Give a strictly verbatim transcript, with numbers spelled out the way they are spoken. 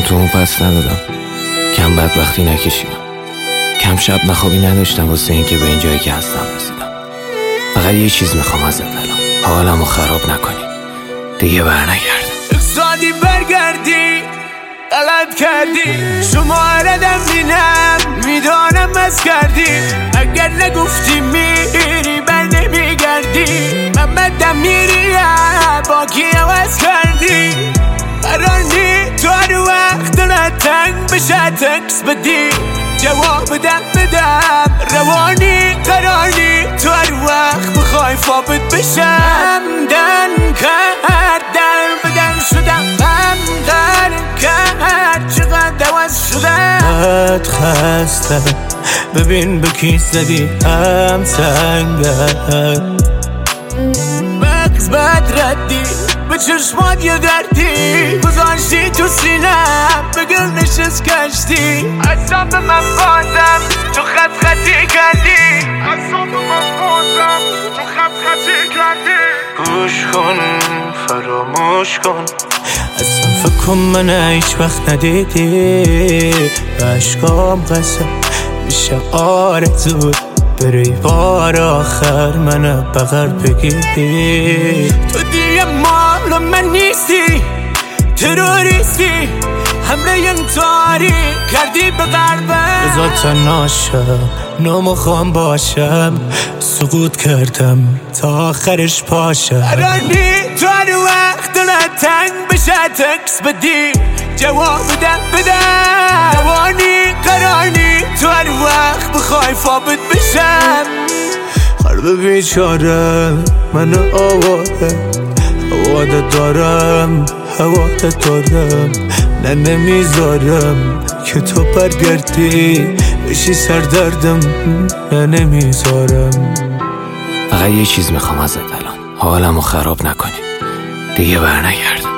تو اون پس ندادم، کم بدبختی نکشیدم، کم شب نخوابی نداشتم واسه این که به این جایی که هستم رسیدم. فقط یه چیز میخوام ازت الان، حالمو خراب نکنی، دیگه برنگرد. اقصادی برگردی، غلط کردی، شماردم بینم میدانم از کردی. اگر نگفتی میری بر نمیگردی، من بدم میری با کی عوض کردی. قرار نی تو هر وقت دلت تنگ بشه تکس بدی، جواب بدم بدم روانی. قرار نی تو هر وقت بخوای ثابت بشم. دن کرد در بدن شدم، من غر کرد چقدر عوض شدم. قد خستم ببین به کی زدی هم سنگم. مغز بد ردی به چشمات یه دردی، گذاشتی تو سینم به گل نشست کشتی. اصلا به من بازم تو خط خطی کردی، اصلا به من بازم تو خط خطی کردی. گوش کن فراموش کن، اصلا فکر کن من هیچ وقت ندیدی. عشقام قسم میشه آرزود بری بار آخر من بغل بگیری. تو دیگه مال من نیستی، تروریستی، حمله انتحاری کردی به قلبم. بذار تنهاشم نمیخوام باشم، سقوط کردم تا آخرش پاشم. قراری تو هر وقت دلت تنگ بشه تکس بدی، جواب بدم بدم روانی. قراری تو هر وقت بخوای ثابت بشم. قلب بیچاره من آواره، عادت دارم عادت دارم، نه نمیذارم که تو برگردی بشی سردردم، نه نمیذارم. فقط یه چیز میخوام ازت الان، حالمو خراب نکنی، دیگه برنگرد.